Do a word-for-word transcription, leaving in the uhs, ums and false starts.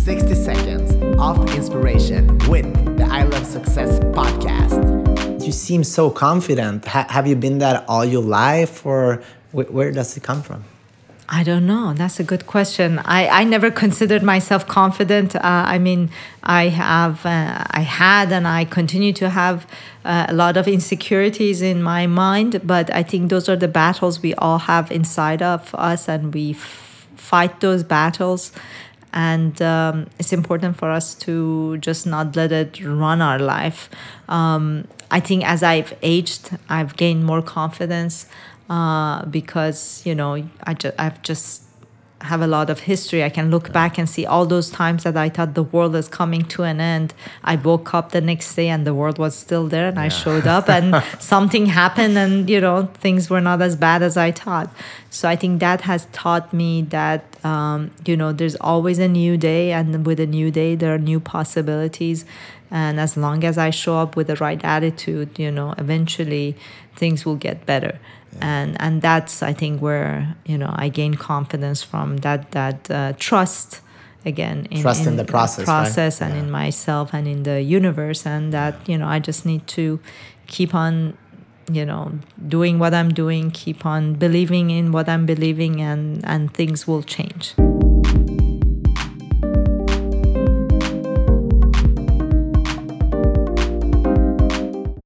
sixty seconds of inspiration with the I Love Success podcast. You seem so confident. Ha- have you been that all your life, or wh- where does it come from? I don't know. That's a good question. I, I never considered myself confident. Uh, I mean, I have, uh, I had, and I continue to have uh, a lot of insecurities in my mind. But I think those are the battles we all have inside of us, and we f- fight those battles. And um, it's important for us to just not let it run our life. Um, I think as I've aged, I've gained more confidence. Uh, because, you know, I ju- I've just have a lot of history. I can look back and see all those times that I thought the world is coming to an end. I woke up the next day and the world was still there, and yeah. I showed up and something happened, and, you know, things were not as bad as I thought. So I think that has taught me that, um, you know, there's always a new day, and with a new day, there are new possibilities. And as long as I show up with the right attitude, you know, eventually things will get better. Yeah. And and that's, I think, where, you know, I gain confidence from that that uh, trust, again, in, trust in, in the process, process right? and yeah. in myself and in the universe, and that, yeah. you know, I just need to keep on, you know, doing what I'm doing, keep on believing in what I'm believing, and and things will change.